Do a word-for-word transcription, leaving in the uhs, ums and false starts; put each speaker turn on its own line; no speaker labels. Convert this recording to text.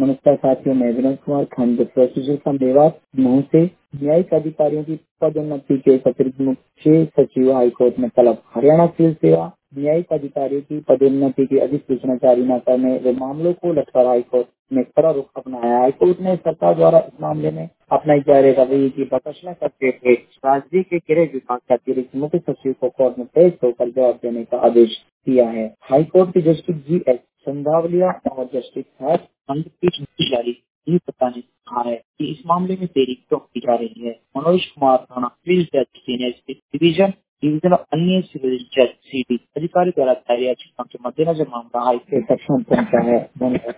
नमस्कार साथियों, मैं विनोद कुमार खंड प्रोसीजर फ्रॉम देवास नौ से न्यायिक अधिकारियों की पदोन्नति के अतिरिक्त मुख्य सचिव हाईकोर्ट में तलब। हरियाणा सिविल सेवा न्यायिक अधिकारियों की पदोन्नति की अधिसूचना जारी न करने व मामलों को लटकर हाईकोर्ट ने कड़ा रुख अपनाया। हाईकोर्ट ने सरकार द्वारा इस मामले में अपनाई जा रही रवैये की प्रशंसा करते हुए राज्य के गृह विभाग के अतिरिक्त मुख्य सचिव को कोर्ट में पेश होकर जवाब देने का आदेश दिया है। हाईकोर्ट के जस्टिस जी एस संधावलिया और जस्टिस हर्ष खंडपीठ जारी ये बताने कहा है कि इस मामले में देरी क्यों की जा रही है। मनोज कुमार थाना सिविल जज सीनियर डिवीजन डिवीजन और अन्य सिविल जज सी डी अधिकारी द्वारा दायर याचिका के मद्देनजर मामला हाईकोर्ट तक पहुंचा है।